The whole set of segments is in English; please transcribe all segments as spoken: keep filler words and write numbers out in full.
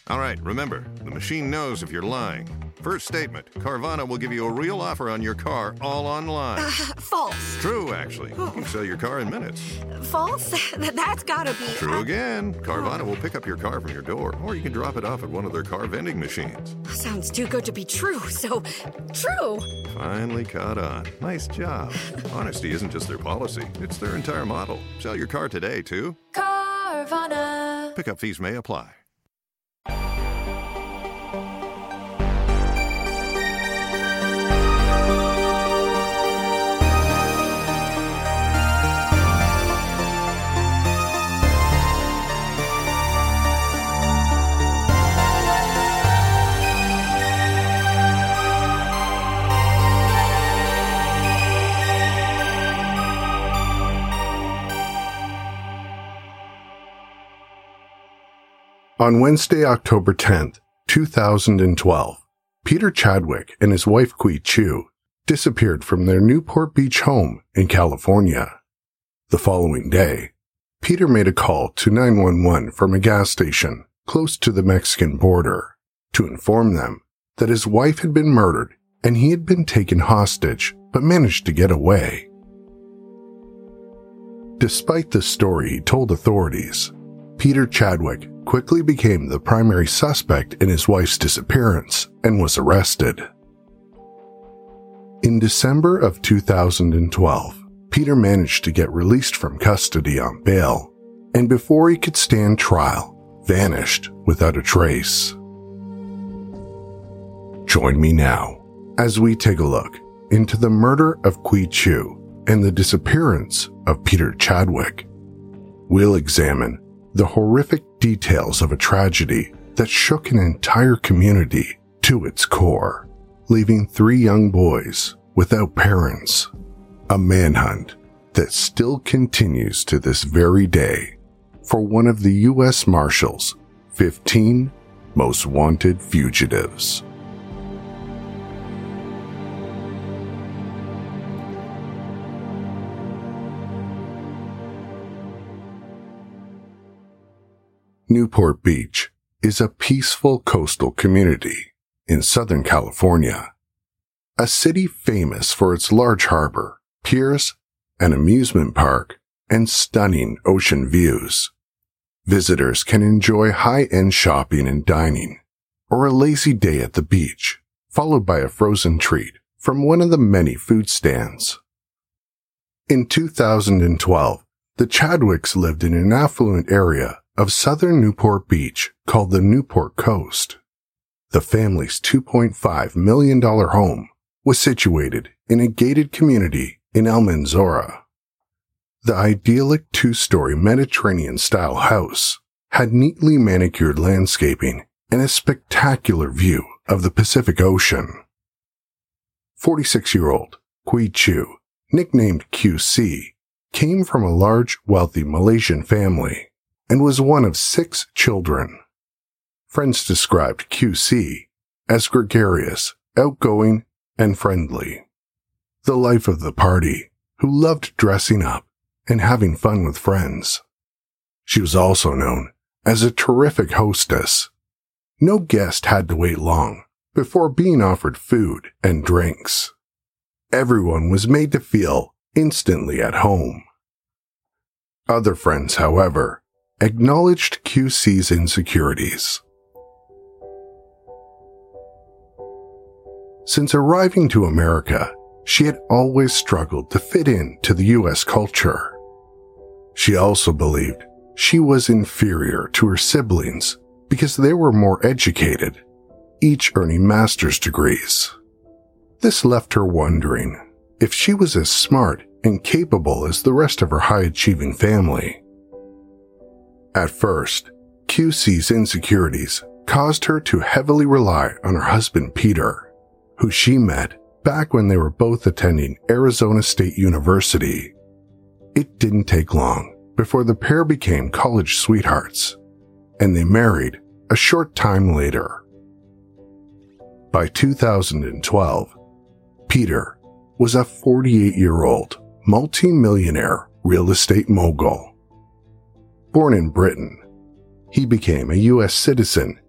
All right, remember, the machine knows if you're lying. First statement, Carvana will give you a real offer on your car all online. Uh, false. True, actually. You can sell your car in minutes. False? That's gotta be... True uh, again. Carvana will pick up your car from your door, or you can drop it off at one of their car vending machines. Sounds too good to be true, so... True! Finally caught on. Nice job. Honesty isn't just their policy, it's their entire model. Sell your car today, too. Carvana. Pickup fees may apply. On Wednesday, October tenth, two thousand twelve, Peter Chadwick and his wife Qui Chu disappeared from their Newport Beach home in California. The following day, Peter made a call to nine one one from a gas station close to the Mexican border to inform them that his wife had been murdered and he had been taken hostage but managed to get away. Despite the story he told authorities, Peter Chadwick quickly became the primary suspect in his wife's disappearance and was arrested. In December of two thousand twelve, Peter managed to get released from custody on bail, and before he could stand trial, vanished without a trace. Join me now as we take a look into the murder of Qui Chu and the disappearance of Peter Chadwick. We'll examine the horrific details of a tragedy that shook an entire community to its core, leaving three young boys without parents. A manhunt that still continues to this very day for one of the U S Marshals' fifteen most wanted fugitives. Newport Beach is a peaceful coastal community in Southern California, a city famous for its large harbor, piers, an amusement park, and stunning ocean views. Visitors can enjoy high-end shopping and dining, or a lazy day at the beach, followed by a frozen treat from one of the many food stands. In two thousand twelve, the Chadwicks lived in an affluent area of southern Newport Beach called the Newport Coast. The family's two point five million dollars home was situated in a gated community in Almanzora. The idyllic two-story Mediterranean-style house had neatly manicured landscaping and a spectacular view of the Pacific Ocean. forty-six-year-old Qui Chu, nicknamed Q C, came from a large, wealthy Malaysian family and was one of six children. Friends described Q C as gregarious, outgoing, and friendly. The life of the party, who loved dressing up and having fun with friends. She was also known as a terrific hostess. No guest had to wait long before being offered food and drinks. Everyone was made to feel instantly at home. Other friends, however, acknowledged Q C's insecurities. Since arriving to America, she had always struggled to fit in to the U S culture. She also believed she was inferior to her siblings because they were more educated, each earning master's degrees. This left her wondering if she was as smart and capable as the rest of her high-achieving family. At first, Q C's insecurities caused her to heavily rely on her husband Peter, who she met back when they were both attending Arizona State University. It didn't take long before the pair became college sweethearts, and they married a short time later. By two thousand twelve, Peter was a forty-eight-year-old multi-millionaire real estate mogul. Born in Britain, he became a U S citizen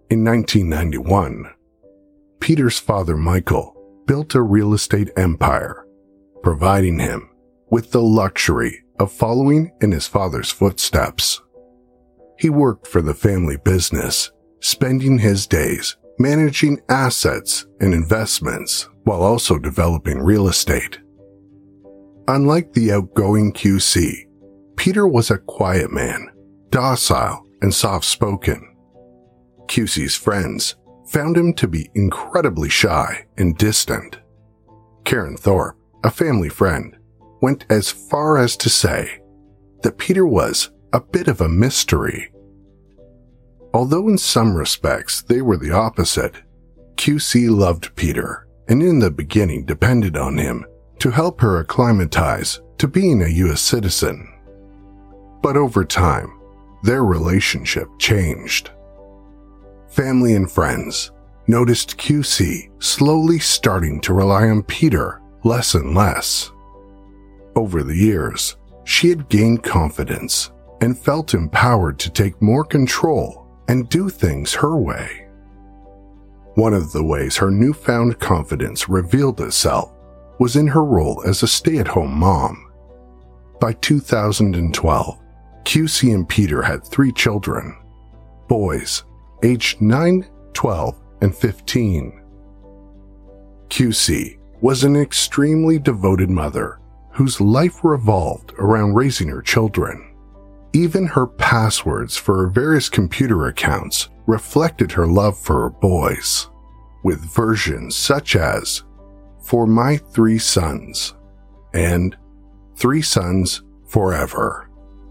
In nineteen ninety-one, Peter's father Michael built a real estate empire, providing him with the luxury of following in his father's footsteps. He worked for the family business, spending his days managing assets and investments while also developing real estate. Unlike the outgoing Q C, Peter was a quiet man, docile and soft-spoken. Q C's friends found him to be incredibly shy and distant. Karen Thorpe, a family friend, went as far as to say that Peter was a bit of a mystery. Although in some respects they were the opposite, Q C loved Peter and in the beginning depended on him to help her acclimatize to being a U S citizen. But over time, their relationship changed. Family and friends noticed Q C slowly starting to rely on Peter less and less. Over the years, she had gained confidence and felt empowered to take more control and do things her way. One of the ways her newfound confidence revealed itself was in her role as a stay-at-home mom. By two thousand twelve, Q C and Peter had three children, boys aged nine, twelve, and fifteen. Q C was an extremely devoted mother whose life revolved around raising her children. Even her passwords for her various computer accounts reflected her love for her boys, with versions such as "For my three sons" and "Three sons forever."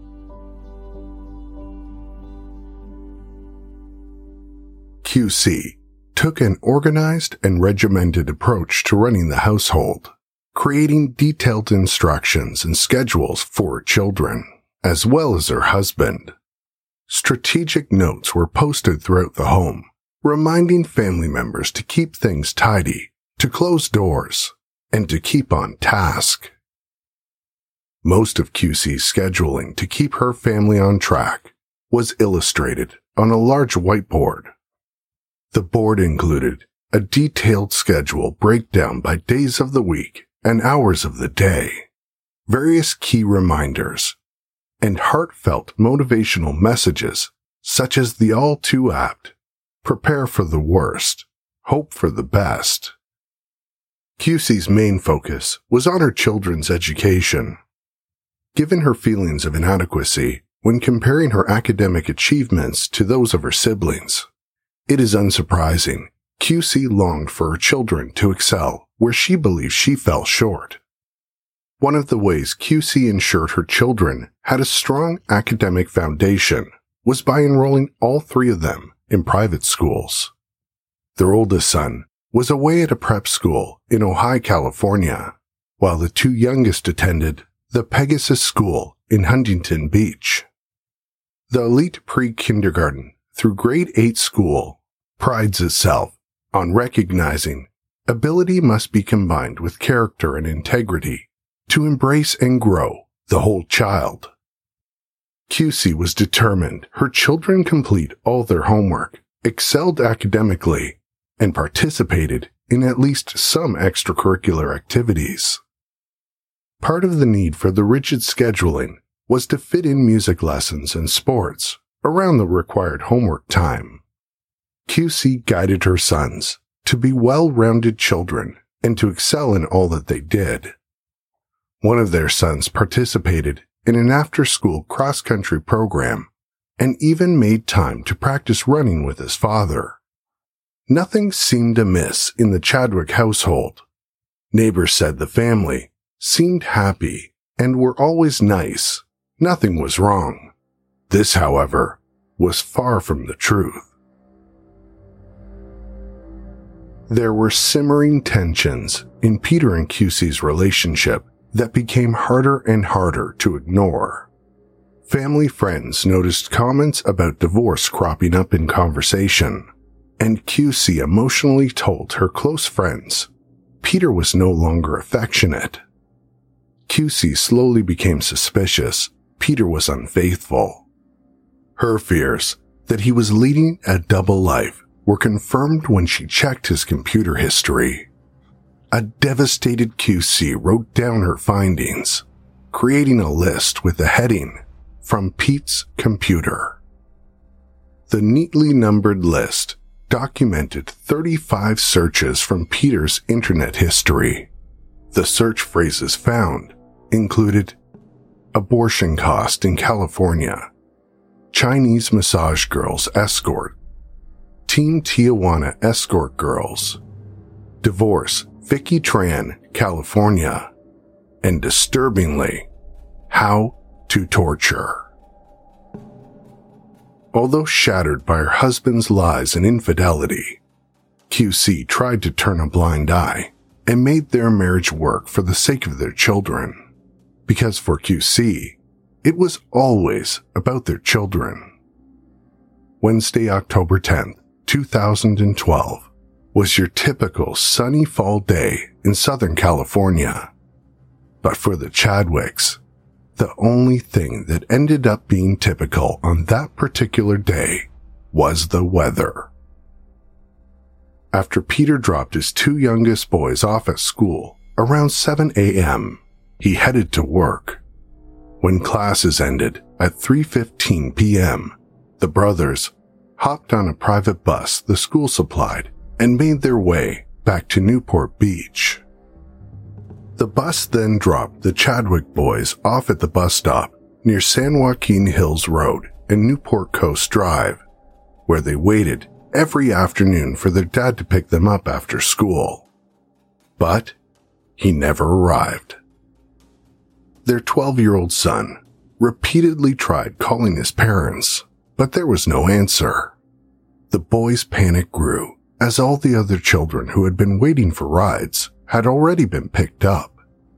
Q C took an organized and regimented approach to running the household, creating detailed instructions and schedules for her children, as well as her husband. Strategic notes were posted throughout the home, reminding family members to keep things tidy, to close doors, and to keep on task. Most of Q C's scheduling to keep her family on track was illustrated on a large whiteboard. The board included a detailed schedule breakdown by days of the week and hours of the day, various key reminders, and heartfelt motivational messages such as the all too apt, "Prepare for the worst, hope for the best." Q C's main focus was on her children's education. Given her feelings of inadequacy when comparing her academic achievements to those of her siblings, it is unsurprising Q C longed for her children to excel where she believed she fell short. One of the ways Q C ensured her children had a strong academic foundation was by enrolling all three of them in private schools. Their oldest son was away at a prep school in Ojai, California, while the two youngest attended the Pegasus School in Huntington Beach. The elite pre-kindergarten through grade eight school prides itself on recognizing ability must be combined with character and integrity to embrace and grow the whole child. Q C was determined her children complete all their homework, excelled academically, and participated in at least some extracurricular activities. Part of the need for the rigid scheduling was to fit in music lessons and sports around the required homework time. Q C guided her sons to be well-rounded children and to excel in all that they did. One of their sons participated in an after-school cross-country program and even made time to practice running with his father. Nothing seemed amiss in the Chadwick household. Neighbors said the family seemed happy and were always nice. Nothing was wrong. This, however, was far from the truth. There were simmering tensions in Peter and Q C's relationship that became harder and harder to ignore. Family friends noticed comments about divorce cropping up in conversation, and Q C emotionally told her close friends Peter was no longer affectionate. Q C slowly became suspicious Peter was unfaithful. Her fears that he was leading a double life were confirmed when she checked his computer history. A devastated Q C wrote down her findings, creating a list with the heading, "From Pete's Computer." The neatly numbered list documented thirty-five searches from Peter's internet history. The search phrases found included abortion cost in California, Chinese massage girls escort, Team Tijuana escort girls, divorce Vicky Tran, California, and disturbingly, how to torture. Although shattered by her husband's lies and infidelity, Q C tried to turn a blind eye and made their marriage work for the sake of their children. Because for Q C, it was always about their children. Wednesday, October tenth, two thousand twelve, was your typical sunny fall day in Southern California. But for the Chadwicks, the only thing that ended up being typical on that particular day was the weather. After Peter dropped his two youngest boys off at school around seven a.m., he headed to work. When classes ended at three fifteen p.m., the brothers hopped on a private bus the school supplied and made their way back to Newport Beach. The bus then dropped the Chadwick boys off at the bus stop near San Joaquin Hills Road and Newport Coast Drive, where they waited every afternoon for their dad to pick them up after school. But he never arrived. Their twelve-year-old son repeatedly tried calling his parents, but there was no answer. The boys' panic grew as all the other children who had been waiting for rides had already been picked up.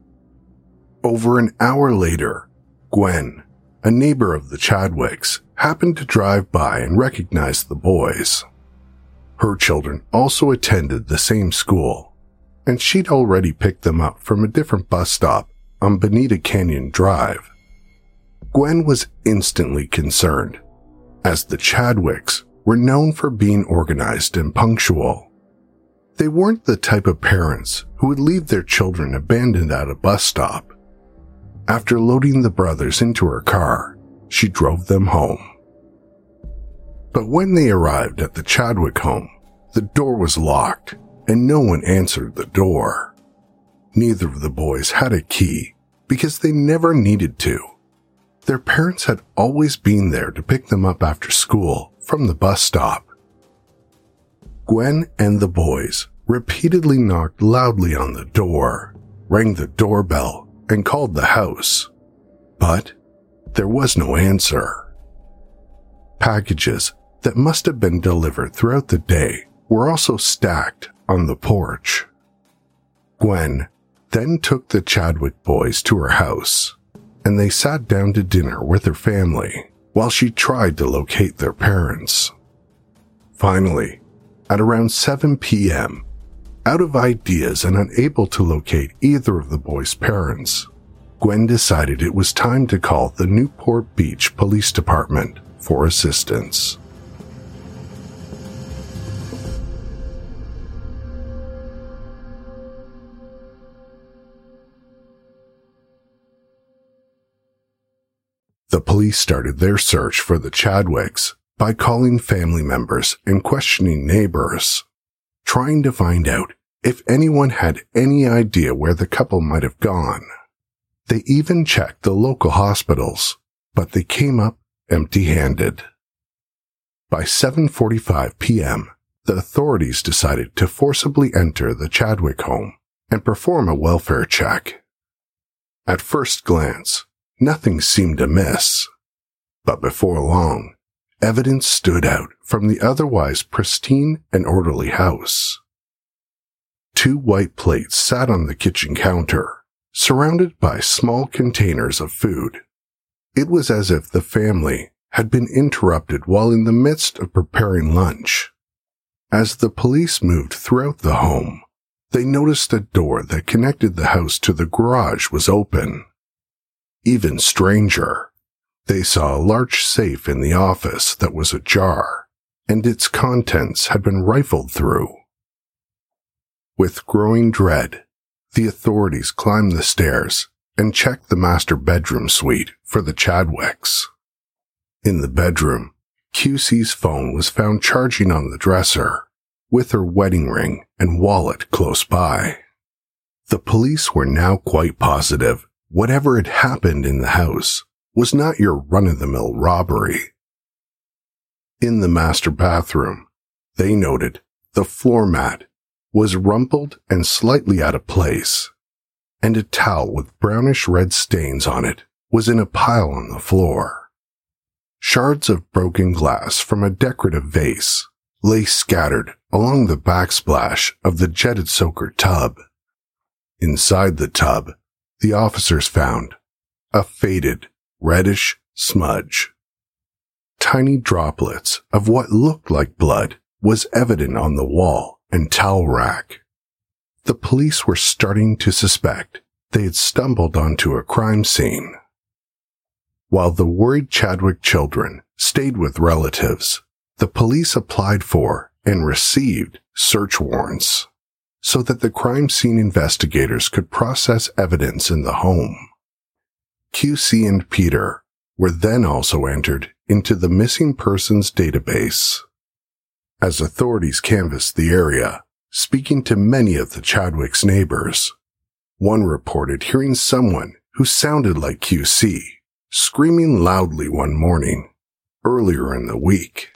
Over an hour later, Gwen, a neighbor of the Chadwicks, happened to drive by and recognized the boys. Her children also attended the same school, and she'd already picked them up from a different bus stop on Bonita Canyon Drive. Gwen was instantly concerned, as the Chadwicks were known for being organized and punctual. They weren't the type of parents who would leave their children abandoned at a bus stop. After loading the brothers into her car, she drove them home. But when they arrived at the Chadwick home, the door was locked and no one answered the door. Neither of the boys had a key because they never needed to. Their parents had always been there to pick them up after school from the bus stop. Gwen and the boys repeatedly knocked loudly on the door, rang the doorbell, and called the house. But there was no answer. Packages that must have been delivered throughout the day were also stacked on the porch. Gwen then took the Chadwick boys to her house, and they sat down to dinner with her family while she tried to locate their parents. Finally, at around seven p.m., out of ideas and unable to locate either of the boys' parents, Gwen decided it was time to call the Newport Beach Police Department for assistance. The police started their search for the Chadwicks by calling family members and questioning neighbors, trying to find out if anyone had any idea where the couple might have gone. They even checked the local hospitals, but they came up empty-handed. By seven forty-five p.m., the authorities decided to forcibly enter the Chadwick home and perform a welfare check. At first glance, nothing seemed amiss, but before long, evidence stood out from the otherwise pristine and orderly house. Two white plates sat on the kitchen counter, surrounded by small containers of food. It was as if the family had been interrupted while in the midst of preparing lunch. As the police moved throughout the home, they noticed the door that connected the house to the garage was open. Even stranger, they saw a large safe in the office that was ajar, and its contents had been rifled through. With growing dread, the authorities climbed the stairs and checked the master bedroom suite for the Chadwicks. In the bedroom, Q C's phone was found charging on the dresser, with her wedding ring and wallet close by. The police were now quite positive whatever had happened in the house was not your run-of-the-mill robbery. In the master bathroom, they noted the floor mat was rumpled and slightly out of place, and a towel with brownish-red stains on it was in a pile on the floor. Shards of broken glass from a decorative vase lay scattered along the backsplash of the jetted soaker tub. Inside the tub, the officers found a faded, reddish smudge. Tiny droplets of what looked like blood was evident on the wall and towel rack. The police were starting to suspect they had stumbled onto a crime scene. While the worried Chadwick children stayed with relatives, the police applied for and received search warrants so that the crime scene investigators could process evidence in the home. Q C and Peter were then also entered into the missing persons database. As authorities canvassed the area, speaking to many of the Chadwick's neighbors, one reported hearing someone who sounded like Q C screaming loudly one morning earlier in the week.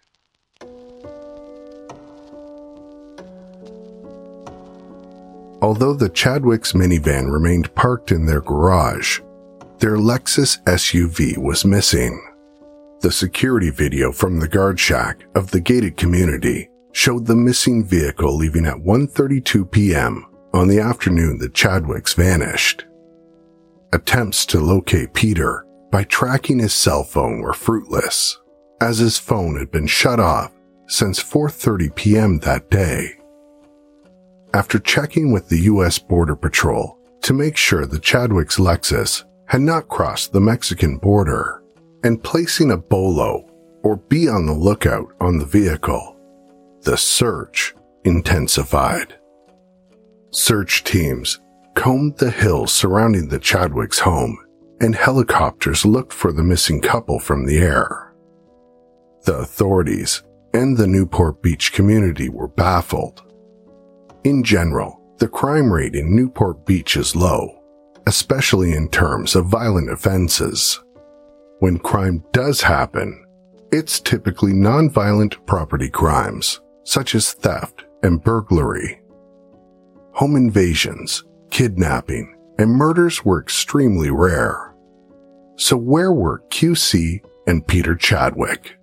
Although the Chadwick's minivan remained parked in their garage, their Lexus S U V was missing. The security video from the guard shack of the gated community showed the missing vehicle leaving at one thirty-two p.m. on the afternoon the Chadwicks vanished. Attempts to locate Peter by tracking his cell phone were fruitless, as his phone had been shut off since four thirty p.m. that day. After checking with the U S Border Patrol to make sure the Chadwick's Lexus had not crossed the Mexican border, and placing a BOLO, or be on the lookout, on the vehicle, the search intensified. Search teams combed the hills surrounding the Chadwick's home, and helicopters looked for the missing couple from the air. The authorities and the Newport Beach community were baffled. In general, the crime rate in Newport Beach is low, especially in terms of violent offenses. When crime does happen, it's typically non-violent property crimes, such as theft and burglary. Home invasions, kidnapping, and murders were extremely rare. So where were Q C and Peter Chadwick?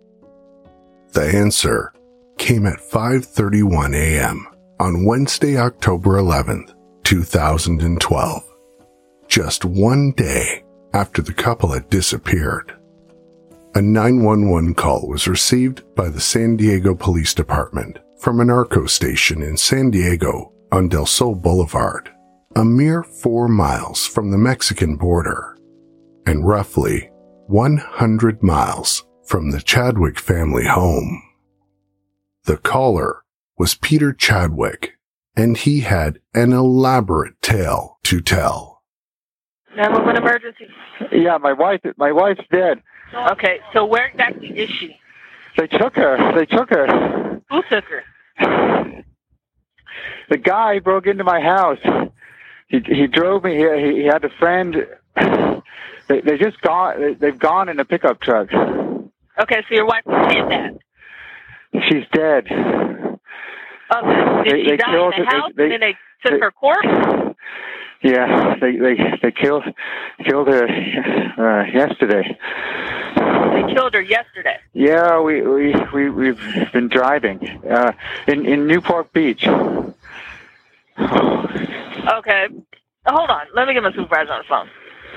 The answer came at five thirty-one a.m. on Wednesday, October eleventh, two thousand twelve, just one day after the couple had disappeared. A nine one one call was received by the San Diego Police Department from a narco station in San Diego on Del Sol Boulevard, a mere four miles from the Mexican border, and roughly one hundred miles from the Chadwick family home. The caller was Peter Chadwick, and he had an elaborate tale to tell. nine one one emergency. Yeah, my wife, my wife's dead. Okay, so where exactly is she? They took her. They took her. Who took her? The guy broke into my house. He he drove me here. He, he had a friend. They they just gone. They've gone in a pickup truck. Okay, so your wife did that. She's dead. Okay, did They- she they die killed in the her- house they- and then they took they- her corpse? Yeah, they they they killed killed her uh, yesterday. They killed her yesterday. Yeah, we we we we've been driving uh, in in Newport Beach. Okay, hold on. Let me get my supervisor on the phone.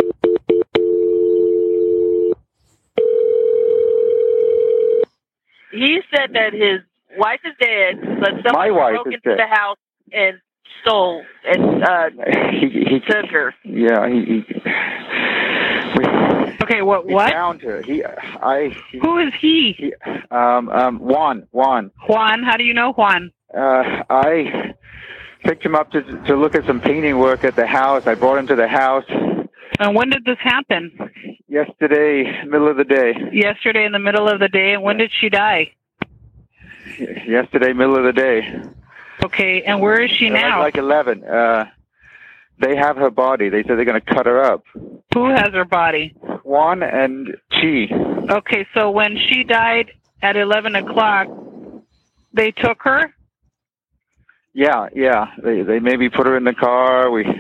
He said that his wife is dead, but someone My wife broke is into dead. the house and stole and uh, he, he took her. Yeah, he. he we, Okay, what? He What? drowned her. He, I. He, Who is he? he, um, um, Juan, Juan. Juan. How do you know Juan? Uh, I picked him up to to look at some painting work at the house. I brought him to the house And when did this happen? yesterday, middle of the day. Yesterday in the middle of the day. And when did she die? Yesterday, middle of the day. Okay, and where is she Like, now? like eleven. Uh, they have her body. They said they're going to cut her up. Who has her body? Juan and Chi. Okay, so when she died at eleven o'clock, they took her? Yeah, yeah. They they maybe put her in the car. We.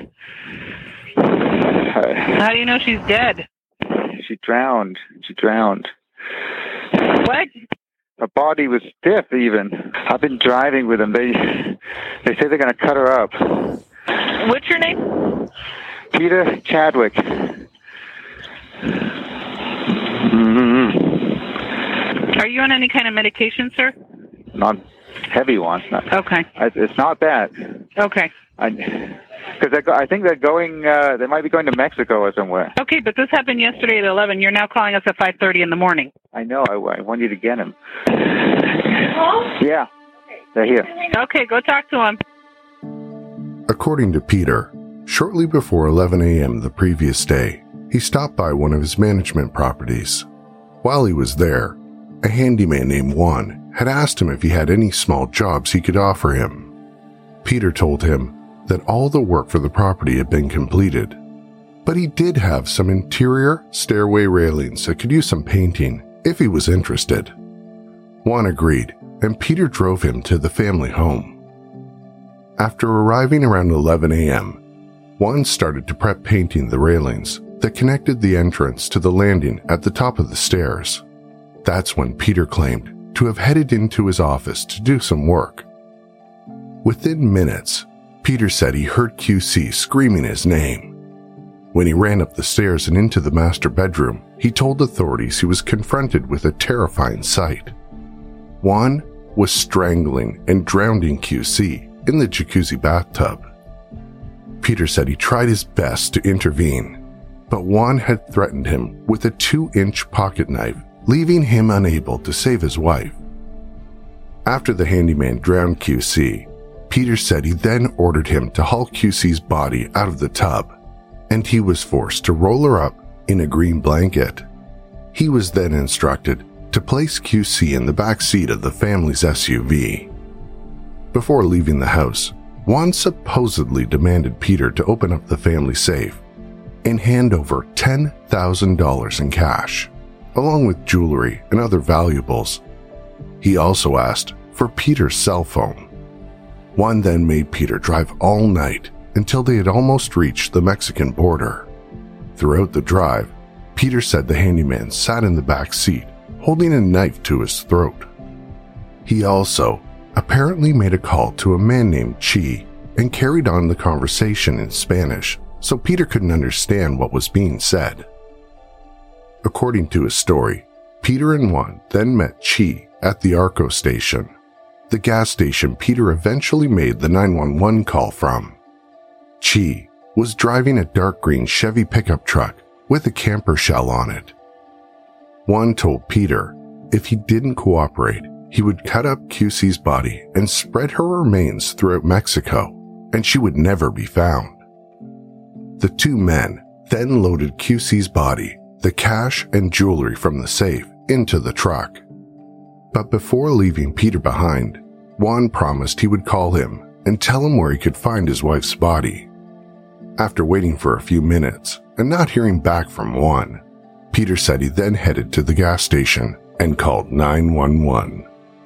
How do you know she's dead? She drowned. She drowned. What? Her body was stiff. Even I've been driving with them. They they say they're going to cut her up. What's your name? Peter Chadwick. Mm-hmm. Are you on any kind of medication, sir? Not heavy one. Not, Okay. I, it's not that. Okay. I because I think they're going. Uh, they might be going to Mexico or somewhere. Okay, but this happened yesterday at eleven. You're now calling us at five thirty in the morning. I know. I, I want you to get him. Yeah, they're here. Okay, go talk to him. According to Peter, shortly before eleven a.m. the previous day, he stopped by one of his management properties. While he was there, a handyman named Juan had asked him if he had any small jobs he could offer him. Peter told him that all the work for the property had been completed, but he did have some interior stairway railings that could use some painting if he was interested. Juan agreed, and Peter drove him to the family home. After arriving around eleven a.m., Juan started to prep painting the railings that connected the entrance to the landing at the top of the stairs. That's when Peter claimed to have headed into his office to do some work. Within minutes, Peter said he heard Q C screaming his name. When he ran up the stairs and into the master bedroom, he told authorities he was confronted with a terrifying sight. Juan was strangling and drowning Q C in the jacuzzi bathtub. Peter said he tried his best to intervene, but Juan had threatened him with a two-inch pocket knife, leaving him unable to save his wife. After the handyman drowned Q C, Peter said he then ordered him to haul Q C's body out of the tub, and he was forced to roll her up in a green blanket. He was then instructed to place Q C in the back seat of the family's S U V. Before leaving the house, Juan supposedly demanded Peter to open up the family safe and hand over ten thousand dollars in cash, along with jewelry and other valuables. He also asked for Peter's cell phone. Juan then made Peter drive all night until they had almost reached the Mexican border. Throughout the drive, Peter said the handyman sat in the back seat, holding a knife to his throat. He also apparently made a call to a man named Chi and carried on the conversation in Spanish so Peter couldn't understand what was being said. According to his story, Peter and Juan then met Chi at the Arco station, the gas station Peter eventually made the nine one one call from. Chi was driving a dark green Chevy pickup truck with a camper shell on it. Juan told Peter if he didn't cooperate, he would cut up Q C's body and spread her remains throughout Mexico, and she would never be found. The two men then loaded Q C's body, the cash and jewelry from the safe, into the truck. But before leaving Peter behind, Juan promised he would call him and tell him where he could find his wife's body. After waiting for a few minutes and not hearing back from Juan, Peter said he then headed to the gas station and called nine one one.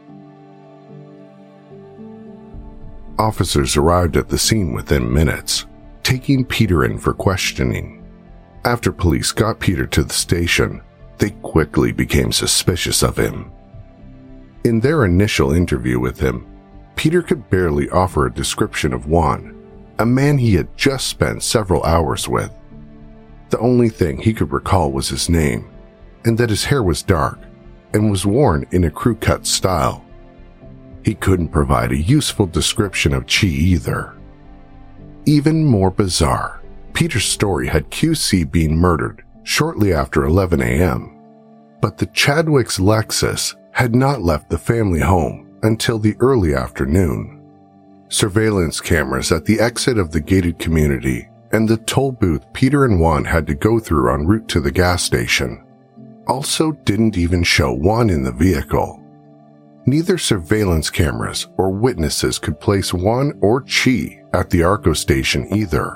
Officers arrived at the scene within minutes, taking Peter in for questioning. After police got Peter to the station, they quickly became suspicious of him. In their initial interview with him, Peter could barely offer a description of Juan, a man he had just spent several hours with. The only thing he could recall was his name, and that his hair was dark and was worn in a crew-cut style. He couldn't provide a useful description of Chi either. Even more bizarre, Peter's story had Q C being murdered shortly after eleven a.m., but the Chadwick's Lexus had not left the family home until the early afternoon. Surveillance cameras at the exit of the gated community and the toll booth Peter and Juan had to go through en route to the gas station also didn't even show Juan in the vehicle. Neither surveillance cameras or witnesses could place Juan or Chi at the Arco station either.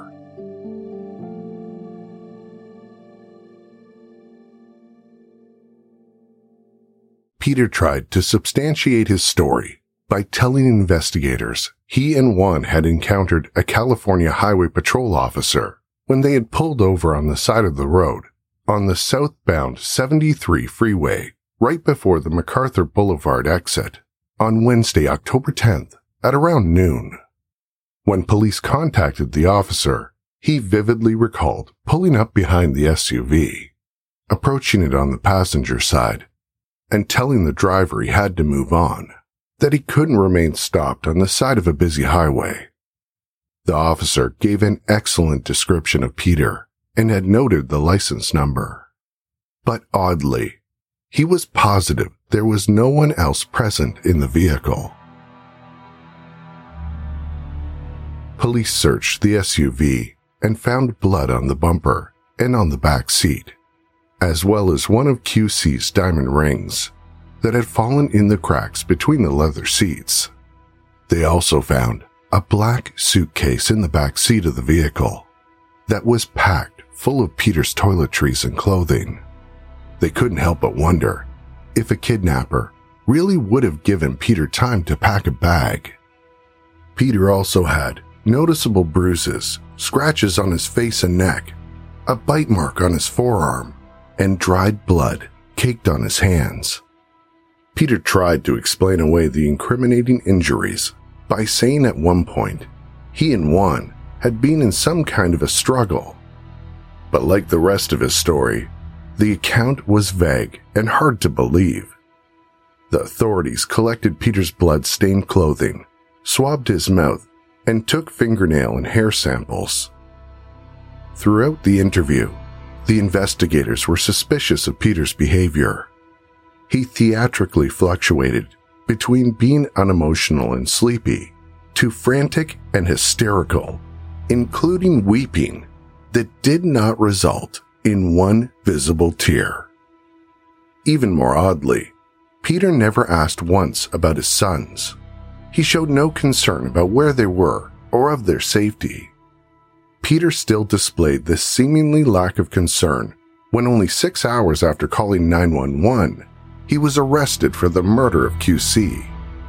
Peter tried to substantiate his story by telling investigators he and Juan had encountered a California Highway Patrol officer when they had pulled over on the side of the road on the southbound seventy-three freeway right before the MacArthur Boulevard exit on Wednesday, October tenth at around noon. When police contacted the officer, he vividly recalled pulling up behind the S U V, approaching it on the passenger side, and telling the driver he had to move on, that he couldn't remain stopped on the side of a busy highway. The officer gave an excellent description of Peter and had noted the license number. But oddly, he was positive there was no one else present in the vehicle. Police searched the S U V and found blood on the bumper and on the back seat, as well as one of Q C's diamond rings that had fallen in the cracks between the leather seats. They also found a black suitcase in the back seat of the vehicle that was packed full of Peter's toiletries and clothing. They couldn't help but wonder if a kidnapper really would have given Peter time to pack a bag. Peter also had noticeable bruises, scratches on his face and neck, a bite mark on his forearm, and dried blood caked on his hands. Peter tried to explain away the incriminating injuries by saying at one point he and Juan had been in some kind of a struggle. But like the rest of his story, the account was vague and hard to believe. The authorities collected Peter's blood-stained clothing, swabbed his mouth, and took fingernail and hair samples. Throughout the interview, the investigators were suspicious of Peter's behavior. He theatrically fluctuated between being unemotional and sleepy to frantic and hysterical, including weeping that did not result in one visible tear. Even more oddly, Peter never asked once about his sons. He showed no concern about where they were or of their safety. Peter still displayed this seemingly lack of concern when only six hours after calling nine one one, he was arrested for the murder of Q C.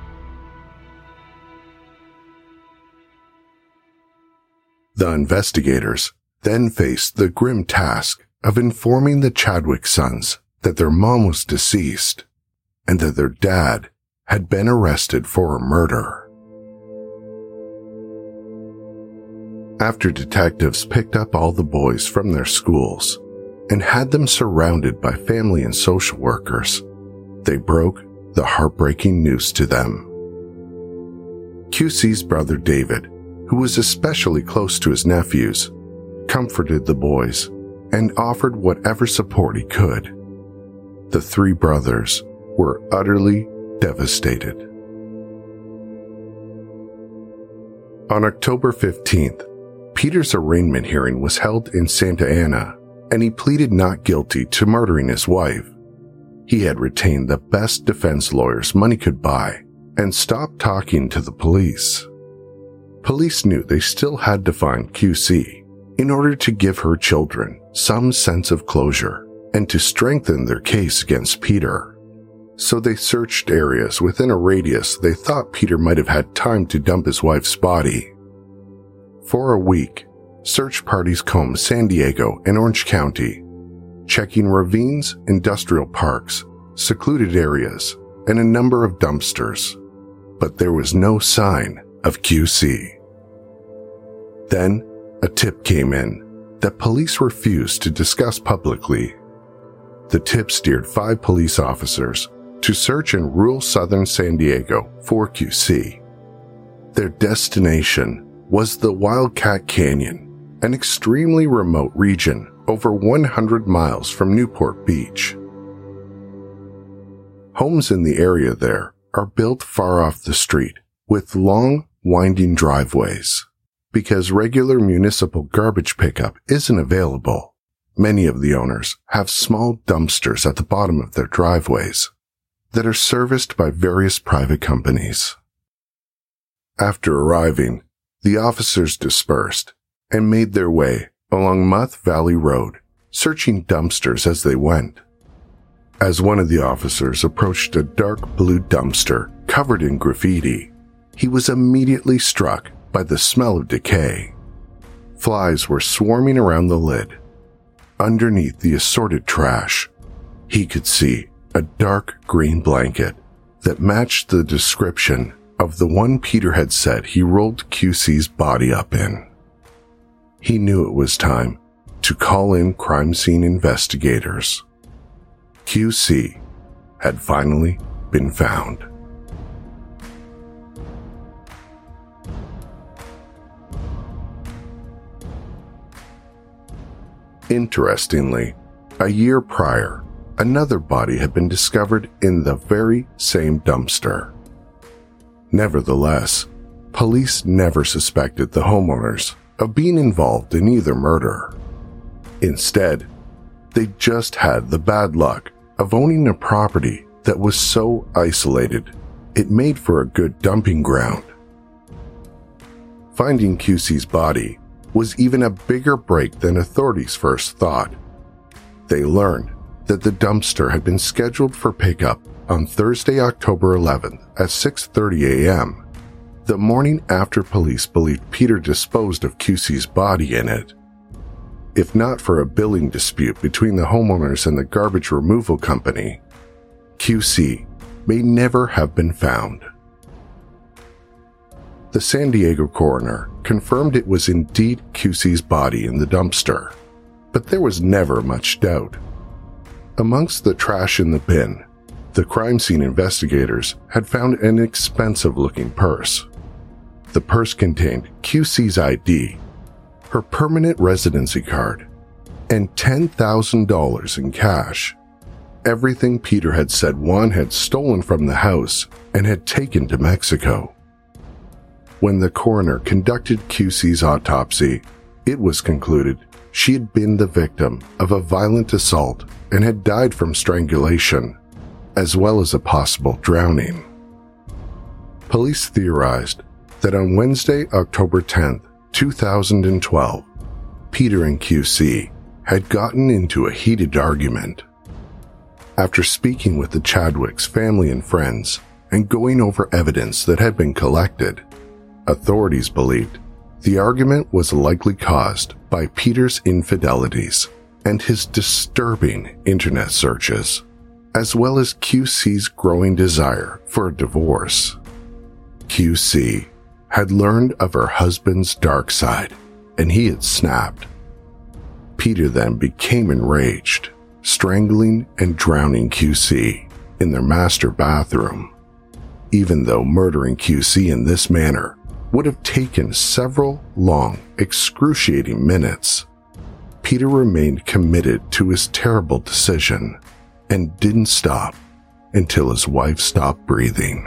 The investigators then faced the grim task of informing the Chadwick sons that their mom was deceased and that their dad had been arrested for a murder. After detectives picked up all the boys from their schools and had them surrounded by family and social workers, they broke the heartbreaking news to them. Q C's brother David, who was especially close to his nephews, comforted the boys and offered whatever support he could. The three brothers were utterly devastated. On October fifteenth, Peter's arraignment hearing was held in Santa Ana, and he pleaded not guilty to murdering his wife. He had retained the best defense lawyers money could buy and stopped talking to the police. Police knew they still had to find Q C in order to give her children some sense of closure and to strengthen their case against Peter. So they searched areas within a radius they thought Peter might have had time to dump his wife's body. For a week, search parties combed San Diego and Orange County, checking ravines, industrial parks, secluded areas, and a number of dumpsters. But there was no sign of Q C. Then, a tip came in that police refused to discuss publicly. The tip steered five police officers to search in rural southern San Diego for Q C. Their destination was the Wildcat Canyon, an extremely remote region over one hundred miles from Newport Beach. Homes in the area there are built far off the street with long, winding driveways. Because regular municipal garbage pickup isn't available, many of the owners have small dumpsters at the bottom of their driveways that are serviced by various private companies. After arriving, the officers dispersed and made their way along Muth Valley Road, searching dumpsters as they went. As one of the officers approached a dark blue dumpster covered in graffiti, he was immediately struck by the smell of decay. Flies were swarming around the lid. Underneath the assorted trash, he could see a dark green blanket that matched the description of the one Peter had said he rolled Q C's body up in. He knew it was time to call in crime scene investigators. Q C had finally been found. Interestingly, a year prior, another body had been discovered in the very same dumpster. Nevertheless, police never suspected the homeowners of being involved in either murder. Instead, they just had the bad luck of owning a property that was so isolated it made for a good dumping ground. Finding Q C's body was even a bigger break than authorities first thought. They learned that the dumpster had been scheduled for pickup on Thursday, October eleventh at six thirty a.m., the morning after police believed Peter disposed of Q C's body in it. If not for a billing dispute between the homeowners and the garbage removal company, Q C may never have been found. The San Diego coroner confirmed it was indeed Q C's body in the dumpster, but there was never much doubt. Amongst the trash in the bin, the crime scene investigators had found an expensive-looking purse. The purse contained Q C's I D, her permanent residency card, and ten thousand dollars in cash. Everything Peter had said Juan had stolen from the house and had taken to Mexico. When the coroner conducted Q C's autopsy, it was concluded she had been the victim of a violent assault and had died from strangulation, as well as a possible drowning. Police theorized that on Wednesday, October tenth, two thousand twelve, Peter and Q C had gotten into a heated argument. After speaking with the Chadwicks' family and friends and going over evidence that had been collected, authorities believed the argument was likely caused by Peter's infidelities and his disturbing internet searches, as well as Q C's growing desire for a divorce. Q C had learned of her husband's dark side, and he had snapped. Peter then became enraged, strangling and drowning Q C in their master bathroom. Even though murdering Q C in this manner would have taken several long, excruciating minutes, Peter remained committed to his terrible decision and didn't stop until his wife stopped breathing.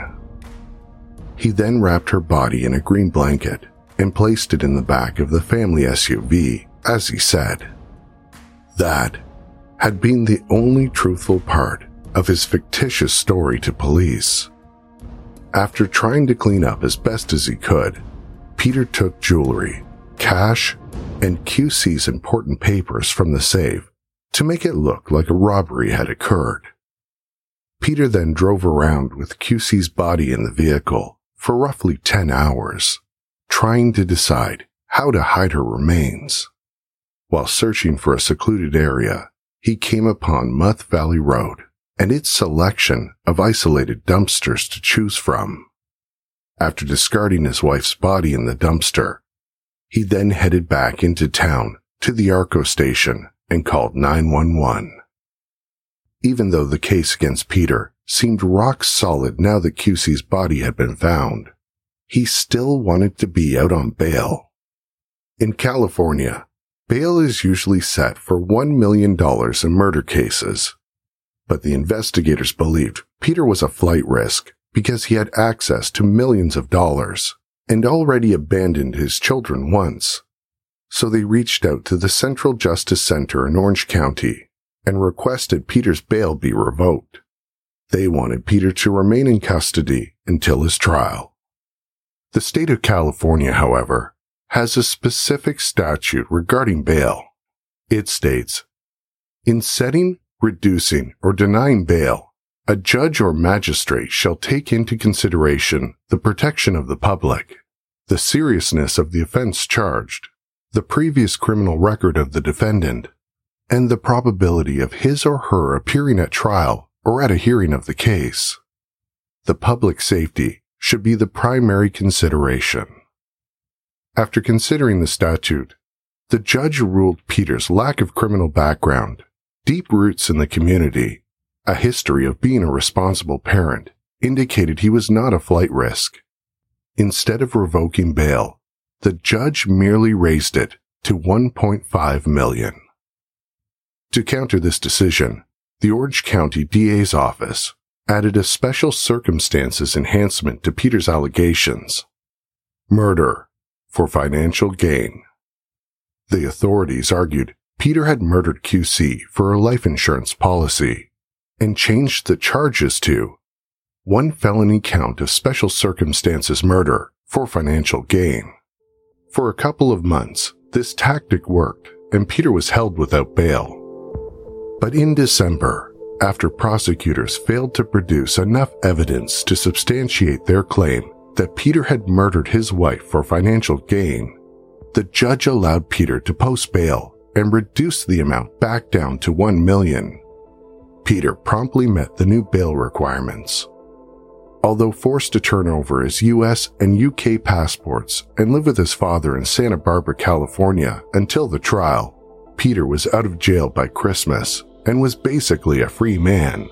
He then wrapped her body in a green blanket and placed it in the back of the family S U V, as he said. That had been the only truthful part of his fictitious story to police. After trying to clean up as best as he could, Peter took jewelry, cash, and Q C's important papers from the safe to make it look like a robbery had occurred. Peter then drove around with Q C's body in the vehicle for roughly ten hours, trying to decide how to hide her remains. While searching for a secluded area, he came upon Muth Valley Road and its selection of isolated dumpsters to choose from. After discarding his wife's body in the dumpster, he then headed back into town to the Arco station and called nine one one. Even though the case against Peter seemed rock solid now that Q C's body had been found, he still wanted to be out on bail. In California, Bail is usually set for one million dollars in murder cases, but the investigators believed Peter was a flight risk because he had access to millions of dollars and already abandoned his children once. So they reached out to the Central Justice Center in Orange County and requested Peter's bail be revoked. They wanted Peter to remain in custody until his trial. The state of California, however, has a specific statute regarding bail. It states, "In setting, reducing, or denying bail, a judge or magistrate shall take into consideration the protection of the public, the seriousness of the offense charged, the previous criminal record of the defendant, and the probability of his or her appearing at trial or at a hearing of the case. The public safety should be the primary consideration." After considering the statute, the judge ruled Peter's lack of criminal background, deep roots in the community, a history of being a responsible parent, indicated he was not a flight risk. Instead of revoking bail, the judge merely raised it to one point five million dollars. To counter this decision, the Orange County D A's office added a special circumstances enhancement to Peter's allegations: murder for financial gain. The authorities argued Peter had murdered Q C for a life insurance policy and changed the charges to one felony count of special circumstances murder for financial gain. For a couple of months, this tactic worked and Peter was held without bail. But in December, after prosecutors failed to produce enough evidence to substantiate their claim that Peter had murdered his wife for financial gain, the judge allowed Peter to post bail and reduce the amount back down to one million dollars. Peter promptly met the new bail requirements. Although forced to turn over his U S and U K passports and live with his father in Santa Barbara, California until the trial, Peter was out of jail by Christmas and was basically a free man.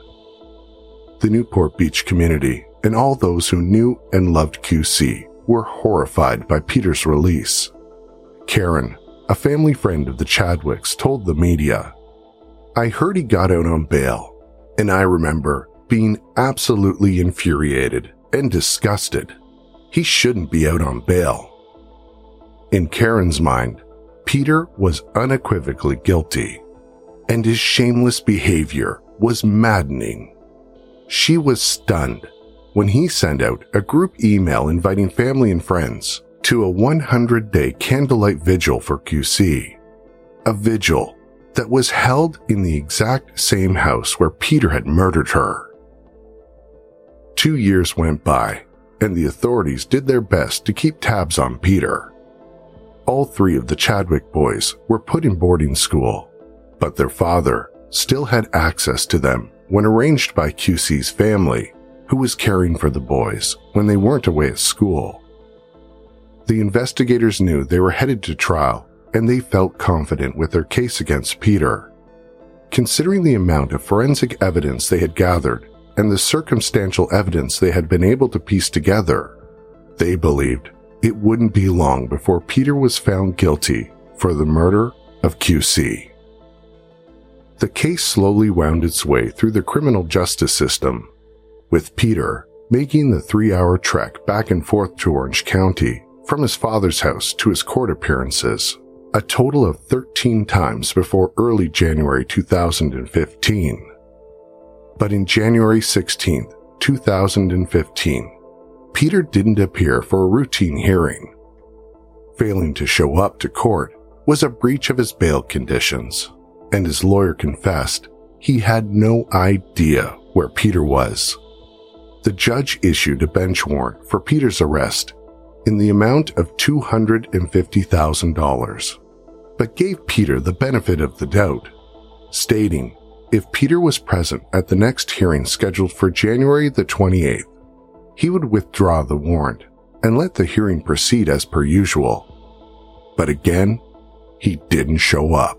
The Newport Beach community and all those who knew and loved Q C were horrified by Peter's release. Karen, a family friend of the Chadwicks, told the media, "I heard he got out on bail, and I remember being absolutely infuriated and disgusted. He shouldn't be out on bail." In Karen's mind, Peter was unequivocally guilty, and his shameless behavior was maddening. She was stunned when he sent out a group email inviting family and friends to a one hundred day candlelight vigil for Q C, a vigil that was held in the exact same house where Peter had murdered her. Two years went by, and the authorities did their best to keep tabs on Peter. All three of the Chadwick boys were put in boarding school, but their father still had access to them when arranged by Q C's family, who was caring for the boys when they weren't away at school. The investigators knew they were headed to trial, and they felt confident with their case against Peter. Considering the amount of forensic evidence they had gathered and the circumstantial evidence they had been able to piece together, they believed it wouldn't be long before Peter was found guilty for the murder of Q C. The case slowly wound its way through the criminal justice system, with Peter making the three-hour trek back and forth to Orange County from his father's house to his court appearances, a total of thirteen times before early January two thousand fifteen. But in January sixteenth, two thousand fifteen, Peter didn't appear for a routine hearing. Failing to show up to court was a breach of his bail conditions, and his lawyer confessed he had no idea where Peter was. The judge issued a bench warrant for Peter's arrest in the amount of two hundred fifty thousand dollars, but gave Peter the benefit of the doubt, stating if Peter was present at the next hearing scheduled for January the twenty-eighth, he would withdraw the warrant and let the hearing proceed as per usual. But again, he didn't show up.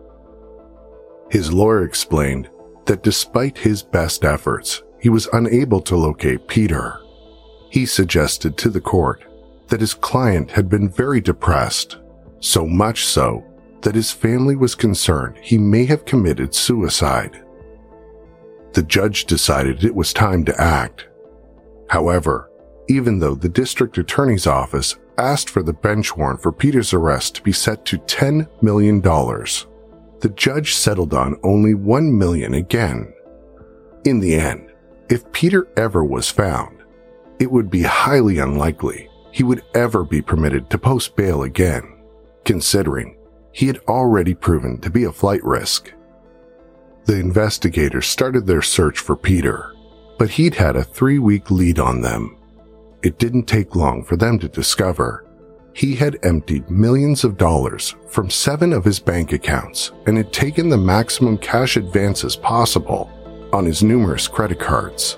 His lawyer explained that despite his best efforts, he was unable to locate Peter. He suggested to the court that his client had been very depressed, so much so that his family was concerned he may have committed suicide. The judge decided it was time to act. However, even though the district attorney's office asked for the bench warrant for Peter's arrest to be set to ten million dollars, the judge settled on only one million dollars again. In the end, if Peter ever was found, it would be highly unlikely he would ever be permitted to post bail again, considering he had already proven to be a flight risk. The investigators started their search for Peter, but he'd had a three-week lead on them. It didn't take long for them to discover he had emptied millions of dollars from seven of his bank accounts and had taken the maximum cash advances possible on his numerous credit cards.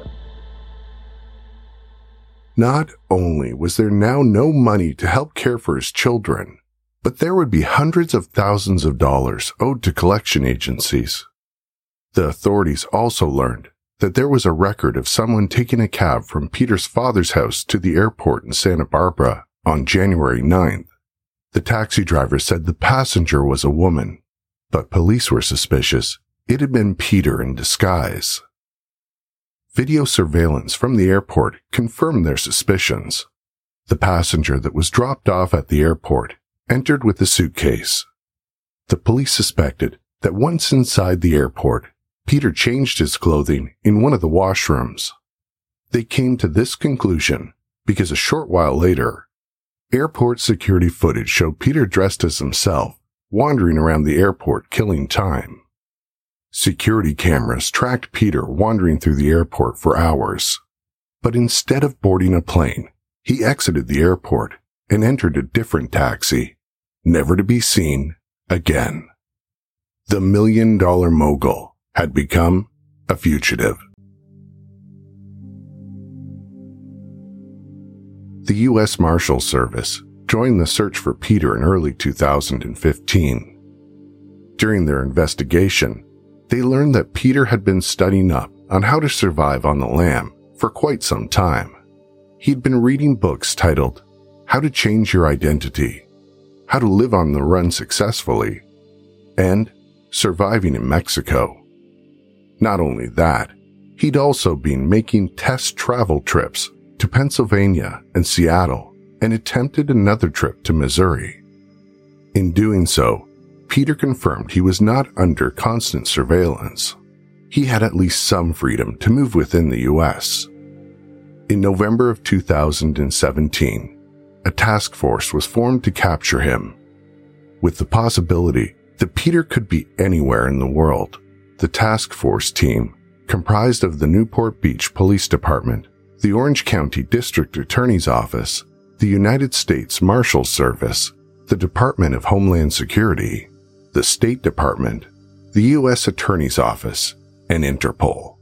Not only was there now no money to help care for his children, but there would be hundreds of thousands of dollars owed to collection agencies. The authorities also learned that there was a record of someone taking a cab from Peter's father's house to the airport in Santa Barbara on January ninth. The taxi driver said the passenger was a woman, but police were suspicious it had been Peter in disguise. Video surveillance from the airport confirmed their suspicions. The passenger that was dropped off at the airport entered with a suitcase. The police suspected that once inside the airport, Peter changed his clothing in one of the washrooms. They came to this conclusion because a short while later, airport security footage showed Peter dressed as himself, wandering around the airport killing time. Security cameras tracked Peter wandering through the airport for hours. But instead of boarding a plane, he exited the airport and entered a different taxi, never to be seen again. The million-dollar mogul had become a fugitive. The U S Marshal Service joined the search for Peter in early two thousand fifteen. During their investigation, they learned that Peter had been studying up on how to survive on the lam for quite some time. He'd been reading books titled How to Change Your Identity, How to Live on the Run Successfully, and Surviving in Mexico. Not only that, he'd also been making test travel trips to Pennsylvania and Seattle and attempted another trip to Missouri. In doing so, Peter confirmed he was not under constant surveillance. He had at least some freedom to move within the U S. In November of two thousand seventeen, a task force was formed to capture him. With the possibility that Peter could be anywhere in the world, the task force team, comprised of the Newport Beach Police Department, the Orange County District Attorney's Office, the United States Marshals Service, the Department of Homeland Security, the State Department, the U S Attorney's Office, and Interpol.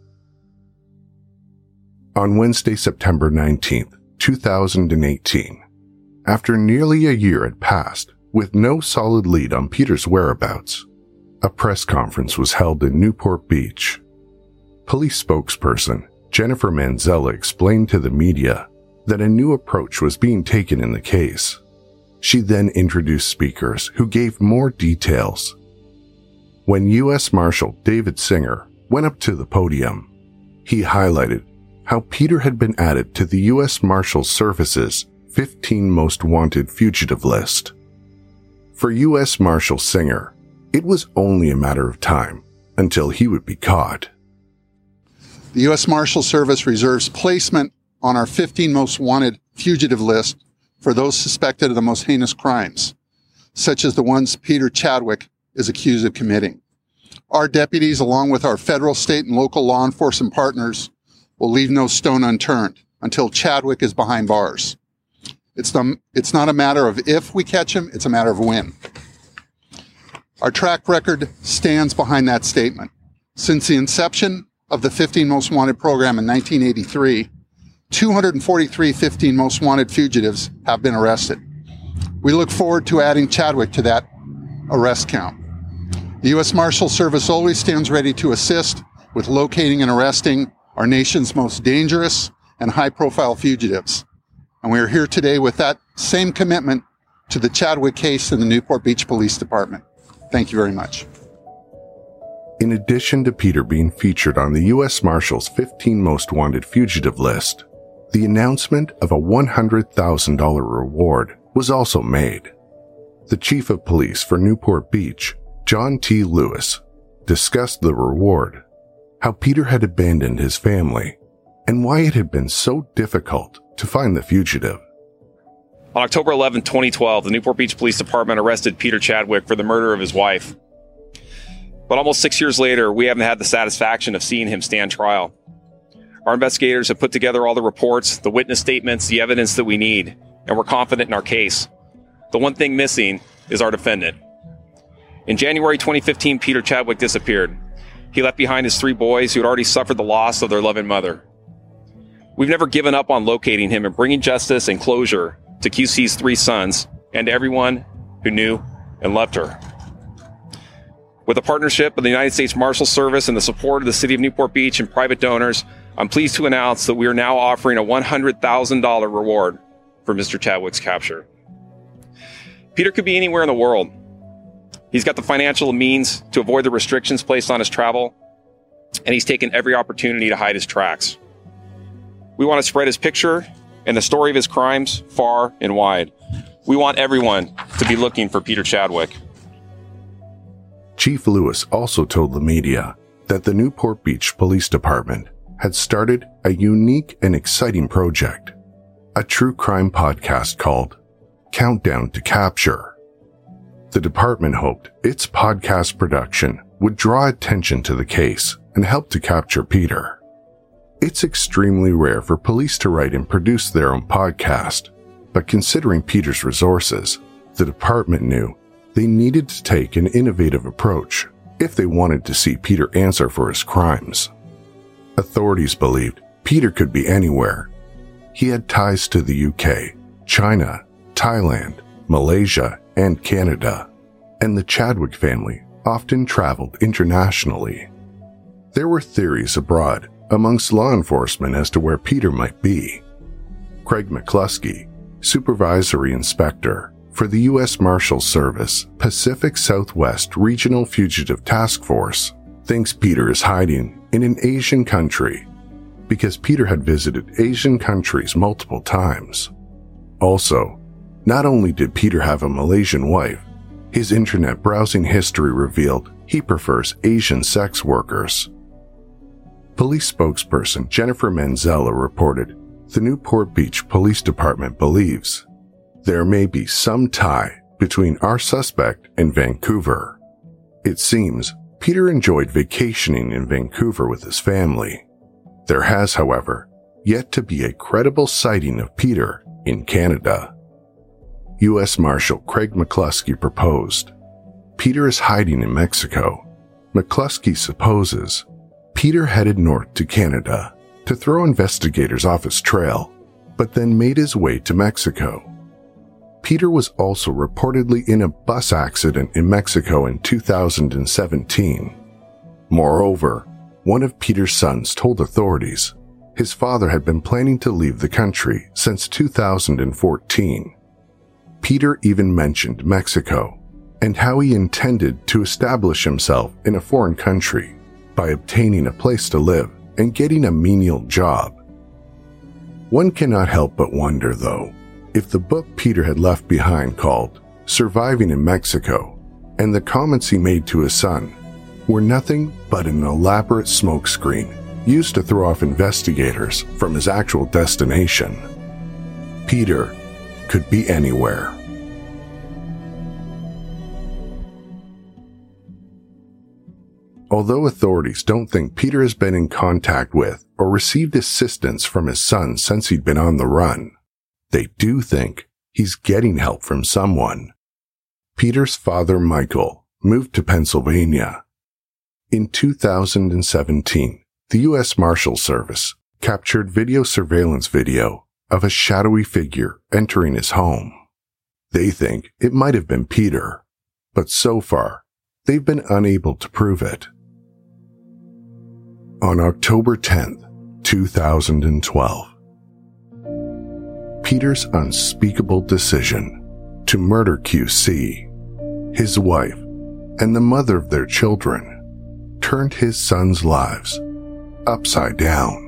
On Wednesday, September nineteenth, two thousand eighteen, after nearly a year had passed with no solid lead on Peter's whereabouts, a press conference was held in Newport Beach. Police spokesperson Jennifer Manzella explained to the media that a new approach was being taken in the case. She then introduced speakers who gave more details. When U S Marshal David Singer went up to the podium, he highlighted how Peter had been added to the U S Marshal Service's fifteen Most Wanted Fugitive list. For U S Marshal Singer, it was only a matter of time until he would be caught. The U S Marshal Service reserves placement on our fifteen Most Wanted Fugitive list for those suspected of the most heinous crimes, such as the ones Peter Chadwick is accused of committing. Our deputies, along with our federal, state, and local law enforcement partners, will leave no stone unturned until Chadwick is behind bars. It's, the, it's not a matter of if we catch him, it's a matter of when. Our track record stands behind that statement. Since the inception of the fifteen Most Wanted program in nineteen eighty-three, two hundred forty-three fifteen Most Wanted fugitives have been arrested. We look forward to adding Chadwick to that arrest count. The U S Marshal Service always stands ready to assist with locating and arresting our nation's most dangerous and high-profile fugitives. And we are here today with that same commitment to the Chadwick case in the Newport Beach Police Department. Thank you very much. In addition to Peter being featured on the U S Marshals fifteen Most Wanted Fugitive list, the announcement of a one hundred thousand dollars reward was also made. The Chief of Police for Newport Beach, John T. Lewis, discussed the reward, how Peter had abandoned his family, and why it had been so difficult to find the fugitive. On October eleventh, twenty twelve, the Newport Beach Police Department arrested Peter Chadwick for the murder of his wife. But almost six years later, we haven't had the satisfaction of seeing him stand trial. Our investigators have put together all the reports, the witness statements, the evidence that we need, and we're confident in our case. The one thing missing is our defendant. In January twenty fifteen, Peter Chadwick disappeared. He left behind his three boys who had already suffered the loss of their loving mother. We've never given up on locating him and bringing justice and closure to Q C's three sons and to everyone who knew and loved her. With the partnership of the United States Marshals Service and the support of the City of Newport Beach and private donors, I'm pleased to announce that we are now offering a one hundred thousand dollars reward for Mister Chadwick's capture. Peter could be anywhere in the world. He's got the financial means to avoid the restrictions placed on his travel, and he's taken every opportunity to hide his tracks. We want to spread his picture and the story of his crimes far and wide. We want everyone to be looking for Peter Chadwick. Chief Lewis also told the media that the Newport Beach Police Department had started a unique and exciting project, a true crime podcast called Countdown to Capture. The department hoped its podcast production would draw attention to the case and help to capture Peter. It's extremely rare for police to write and produce their own podcast, but considering Peter's resources, the department knew they needed to take an innovative approach if they wanted to see Peter answer for his crimes. Authorities believed Peter could be anywhere. He had ties to the U K, China, Thailand, Malaysia, and Canada, and the Chadwick family often traveled internationally. There were theories abroad amongst law enforcement as to where Peter might be. Craig McCluskey, Supervisory Inspector for the U S Marshals Service Pacific Southwest Regional Fugitive Task Force, thinks Peter is hiding in an Asian country because Peter had visited Asian countries multiple times. Also, not only did Peter have a Malaysian wife, his internet browsing history revealed he prefers Asian sex workers. Police spokesperson Jennifer Manzella reported the Newport Beach Police Department believes there may be some tie between our suspect and Vancouver. It seems Peter enjoyed vacationing in Vancouver with his family. There has, however, yet to be a credible sighting of Peter in Canada. U S Marshal Craig McCluskey proposed Peter is hiding in Mexico. McCluskey supposes Peter headed north to Canada to throw investigators off his trail, but then made his way to Mexico. Peter was also reportedly in a bus accident in Mexico in two thousand seventeen. Moreover, one of Peter's sons told authorities his father had been planning to leave the country since two thousand fourteen. Peter even mentioned Mexico and how he intended to establish himself in a foreign country by obtaining a place to live and getting a menial job. One cannot help but wonder, though, if the book Peter had left behind called Surviving in Mexico and the comments he made to his son were nothing but an elaborate smokescreen used to throw off investigators from his actual destination. Peter could be anywhere. Although authorities don't think Peter has been in contact with or received assistance from his son since he'd been on the run, they do think he's getting help from someone. Peter's father, Michael, moved to Pennsylvania. In two thousand seventeen, the U S Marshals Service captured video surveillance video of a shadowy figure entering his home. They think it might have been Peter, but so far, they've been unable to prove it. On October tenth, two thousand twelve, Peter's unspeakable decision to murder Q C, his wife, and the mother of their children, turned his sons' lives upside down.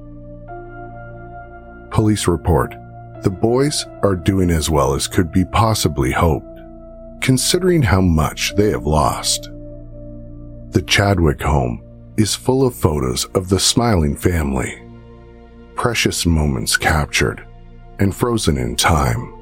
Police report the boys are doing as well as could be possibly hoped, considering how much they have lost. The Chadwick home is full of photos of the smiling family, precious moments captured and frozen in time.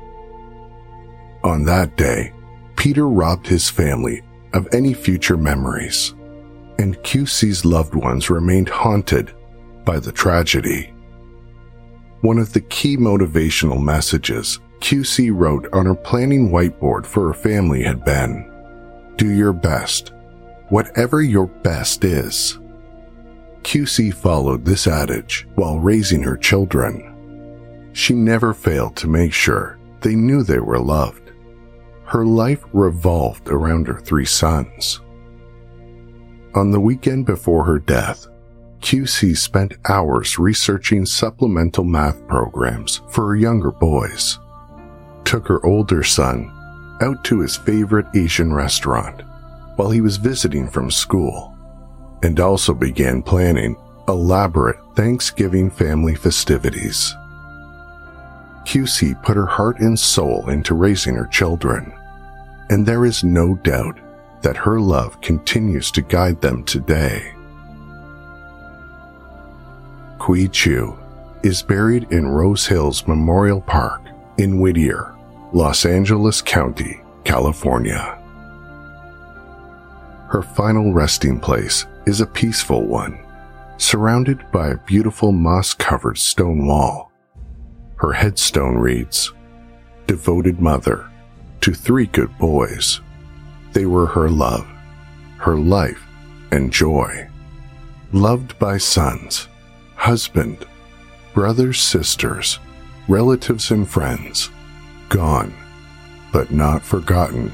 On that day, Peter robbed his family of any future memories, and Q C's loved ones remained haunted by the tragedy. One of the key motivational messages Q C wrote on her planning whiteboard for her family had been, "Do your best, whatever your best is." Q C followed this adage while raising her children. She never failed to make sure they knew they were loved. Her life revolved around her three sons. On the weekend before her death, Q C spent hours researching supplemental math programs for her younger boys, took her older son out to his favorite Asian restaurant while he was visiting from school, and also began planning elaborate Thanksgiving family festivities. Q C put her heart and soul into raising her children, and there is no doubt that her love continues to guide them today. Qui Chu is buried in Rose Hills Memorial Park in Whittier, Los Angeles County, California. Her final resting place is a peaceful one, surrounded by a beautiful moss-covered stone wall. Her headstone reads, "Devoted mother to three good boys. They were her love, her life, and joy. Loved by sons, husband, brothers, sisters, relatives, and friends. Gone, but not forgotten."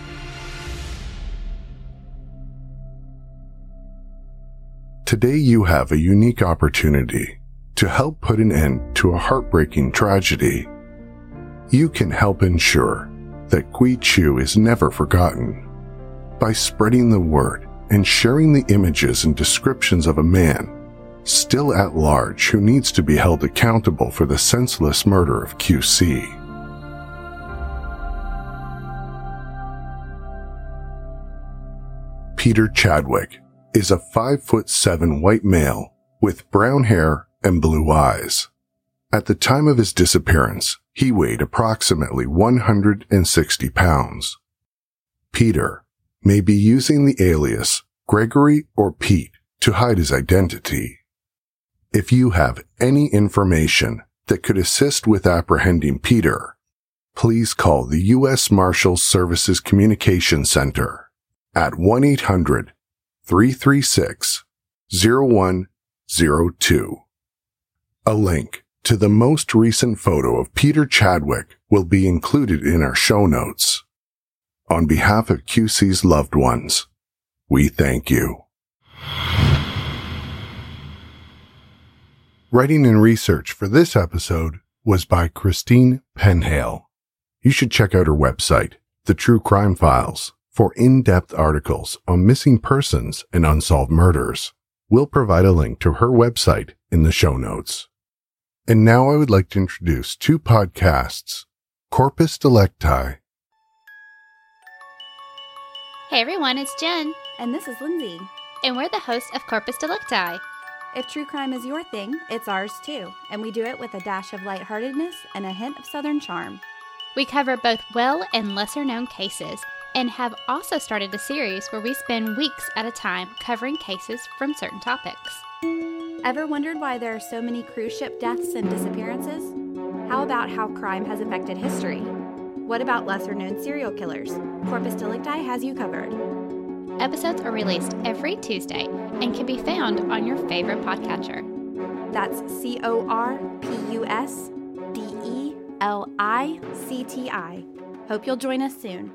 Today you have a unique opportunity to help put an end to a heartbreaking tragedy. You can help ensure that Qui Chu is never forgotten by spreading the word and sharing the images and descriptions of a man still at large who needs to be held accountable for the senseless murder of Q C. Peter Chadwick is a five foot seven white male with brown hair and blue eyes. At the time of his disappearance, he weighed approximately one hundred sixty pounds. Peter may be using the alias Gregory or Pete to hide his identity. If you have any information that could assist with apprehending Peter, please call the U S Marshals Services Communication Center at one eight hundred, three three six, zero one zero two. A link to the most recent photo of Peter Chadwick will be included in our show notes. On behalf of Q C's loved ones, we thank you. Writing and research for this episode was by Christine Penhale. You should check out her website, The True Crime Files, for in-depth articles on missing persons and unsolved murders. We'll provide a link to her website in the show notes. And now I would like to introduce two podcasts, Corpus Delicti. Hey everyone, it's Jen. And this is Lindsay. And we're the hosts of Corpus Delicti. If true crime is your thing, it's ours too. And we do it with a dash of lightheartedness and a hint of Southern charm. We cover both well and lesser known cases, and have also started a series where we spend weeks at a time covering cases from certain topics. Ever wondered why there are so many cruise ship deaths and disappearances? How about how crime has affected history? What about lesser known serial killers? Corpus Delicti has you covered. Episodes are released every Tuesday and can be found on your favorite podcatcher. That's C O R P U S D E L I C T I. Hope you'll join us soon.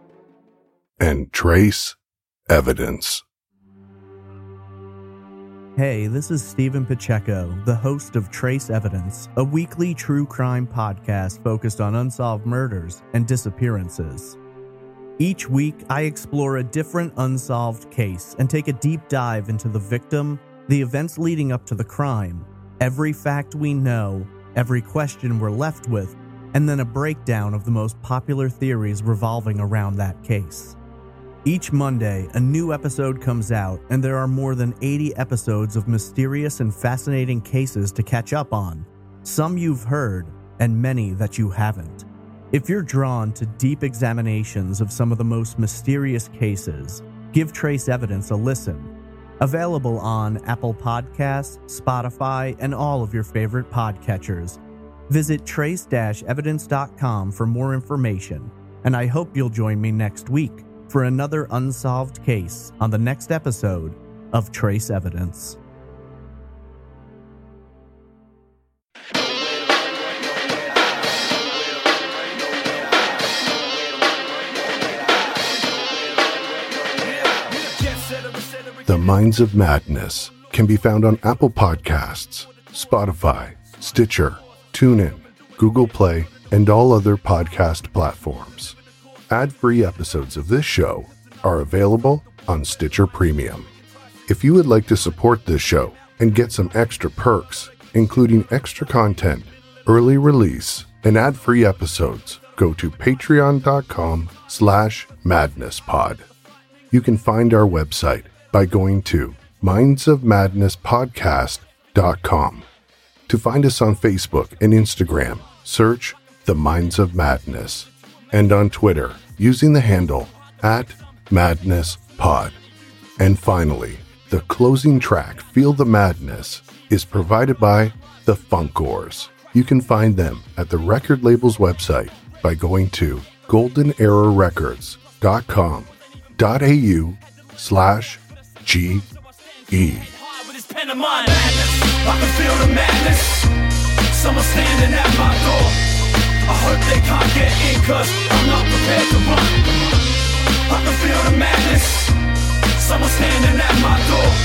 And trace evidence. Hey, this is Stephen Pacheco, the host of Trace Evidence, a weekly true crime podcast focused on unsolved murders and disappearances. Each week, I explore a different unsolved case and take a deep dive into the victim, the events leading up to the crime, every fact we know, every question we're left with, and then a breakdown of the most popular theories revolving around that case. Each Monday, a new episode comes out, and there are more than eighty episodes of mysterious and fascinating cases to catch up on. Some you've heard, and many that you haven't. If you're drawn to deep examinations of some of the most mysterious cases, give Trace Evidence a listen. Available on Apple Podcasts, Spotify, and all of your favorite podcatchers. Visit trace dash evidence dot com for more information, and I hope you'll join me next week for another unsolved case on the next episode of Trace Evidence. The Minds of Madness can be found on Apple Podcasts, Spotify, Stitcher, TuneIn, Google Play, and all other podcast platforms. Ad-free episodes of this show are available on Stitcher Premium. If you would like to support this show and get some extra perks, including extra content, early release, and ad-free episodes, go to patreon.com slash madnesspod. You can find our website by going to minds of madness podcast dot com. To find us on Facebook and Instagram, search The Minds of Madness. And on Twitter, using the handle at MadnessPod. And finally, the closing track, Feel the Madness, is provided by The Funkors. You can find them at the record label's website by going to golden era records dot com dot a u slash G E. I can feel the madness. Someone standing at my door. I hope they can't get in cause I'm not prepared to run. I can feel the madness. Someone standing at my door.